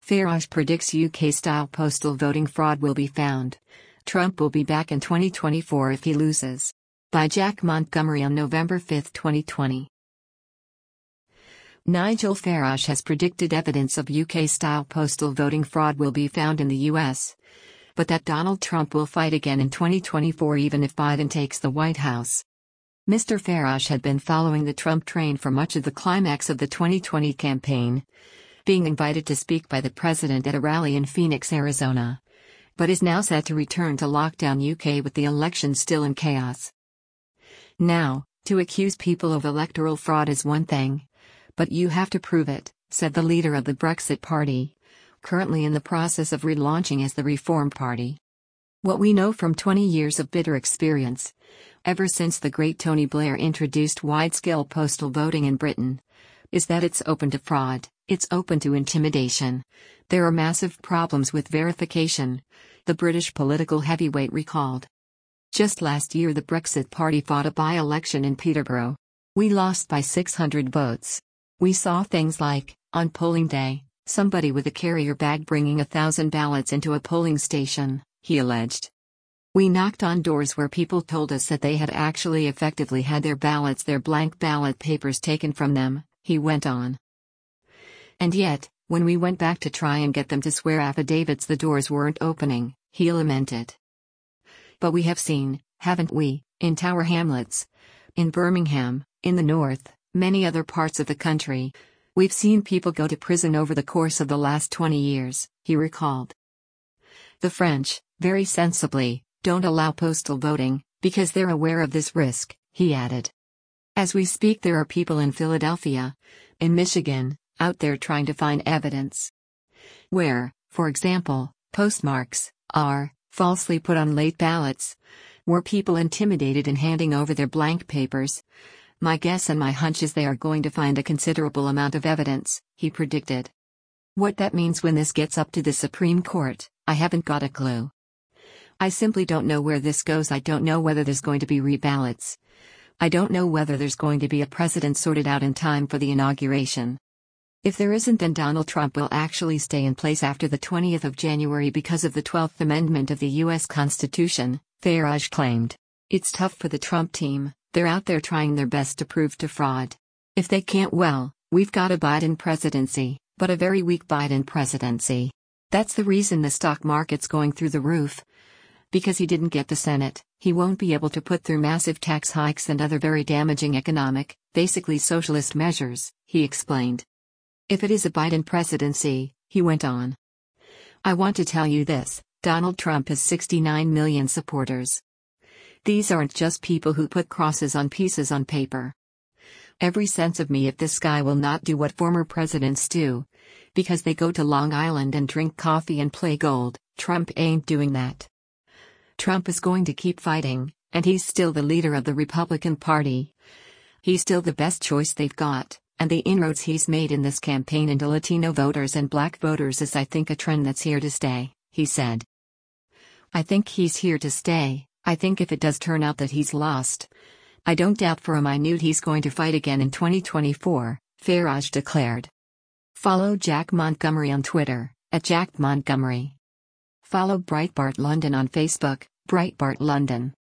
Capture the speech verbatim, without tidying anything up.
Farage predicts U K-style postal voting fraud will be found. Trump will be back in twenty twenty-four if he loses. By Jack Montgomery on November fifth, twenty twenty. Nigel Farage has predicted evidence of U K-style postal voting fraud will be found in the U S, but that Donald Trump will fight again in twenty twenty-four even if Biden takes the White House. Mister Farage had been following the Trump train for much of the climax of the twenty twenty campaign, being invited to speak by the president at a rally in Phoenix, Arizona, but is now set to return to lockdown U K with the election still in chaos. Now, to accuse people of electoral fraud is one thing, but you have to prove it, said the leader of the Brexit Party, currently in the process of relaunching as the Reform Party. What we know from twenty years of bitter experience, ever since the great Tony Blair introduced wide-scale postal voting in Britain, is that it's open to fraud, it's open to intimidation. There are massive problems with verification, the British political heavyweight recalled. Just last year the Brexit Party fought a by-election in Peterborough. We lost by six hundred votes. We saw things like, on polling day, somebody with a carrier bag bringing a thousand ballots into a polling station, he alleged. We knocked on doors where people told us that they had actually effectively had their ballots, their blank ballot papers taken from them, he went on. And yet, when we went back to try and get them to swear affidavits, the doors weren't opening, he lamented. But we have seen, haven't we, in Tower Hamlets, in Birmingham, in the north, many other parts of the country, we've seen people go to prison over the course of the last twenty years, he recalled. The French, very sensibly, don't allow postal voting, because they're aware of this risk, he added. As we speak, there are people in Philadelphia, in Michigan, out there trying to find evidence where, for example, postmarks are falsely put on late ballots. Were people intimidated in handing over their blank papers? My guess and my hunch is they are going to find a considerable amount of evidence, he predicted. What that means when this gets up to the Supreme Court, I haven't got a clue. I simply don't know where this goes. I don't know whether there's going to be reballots. I don't know whether there's going to be a president sorted out in time for the inauguration. If there isn't, then Donald Trump will actually stay in place after the twentieth of January because of the twelfth Amendment of the U S Constitution, Farage claimed. It's tough for the Trump team, they're out there trying their best to prove to fraud. If they can't, well, we've got a Biden presidency, but a very weak Biden presidency. That's the reason the stock market's going through the roof. Because he didn't get the Senate, he won't be able to put through massive tax hikes and other very damaging economic, basically socialist measures, he explained. If it is a Biden presidency, he went on. I want to tell you this, Donald Trump has sixty-nine million supporters. These aren't just people who put crosses on pieces on paper. Every sense of me if this guy will not do what former presidents do, because they go to Long Island and drink coffee and play gold, Trump ain't doing that. Trump is going to keep fighting, and he's still the leader of the Republican Party. He's still the best choice they've got, and the inroads he's made in this campaign into Latino voters and black voters is, I think, a trend that's here to stay, he said. I think he's here to stay. I think if it does turn out that he's lost, I don't doubt for a minute he's going to fight again in twenty twenty-four, Farage declared. Follow Jack Montgomery on Twitter, at Jack Montgomery. Follow Breitbart London on Facebook, Breitbart London.